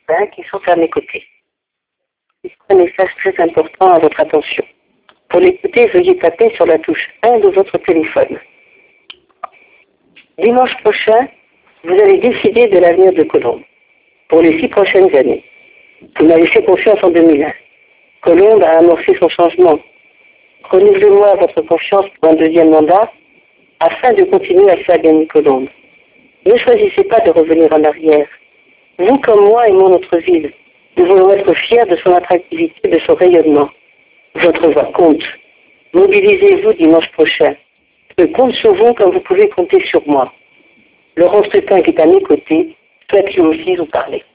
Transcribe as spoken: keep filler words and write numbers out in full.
Trustin qui sont à mes côtés. C'est un message très important à votre attention. Pour l'écouter, veuillez taper sur la touche un de votre téléphone. Dimanche prochain, vous allez décider de l'avenir de Colombe pour les six prochaines années. Vous m'avez fait confiance en deux mille un. Colombe a amorcé son changement. Renouvelez-moi votre confiance pour un deuxième mandat afin de continuer à faire gagner Colombe. Ne choisissez pas de revenir en arrière. Vous comme moi aimons notre ville. Nous voulons être fiers de son attractivité, de son rayonnement. Votre voix compte. Mobilisez-vous dimanche prochain. Je compte sur vous comme vous pouvez compter sur moi. Laurent Trustin qui est à mes côtés souhaite lui aussi vous parler.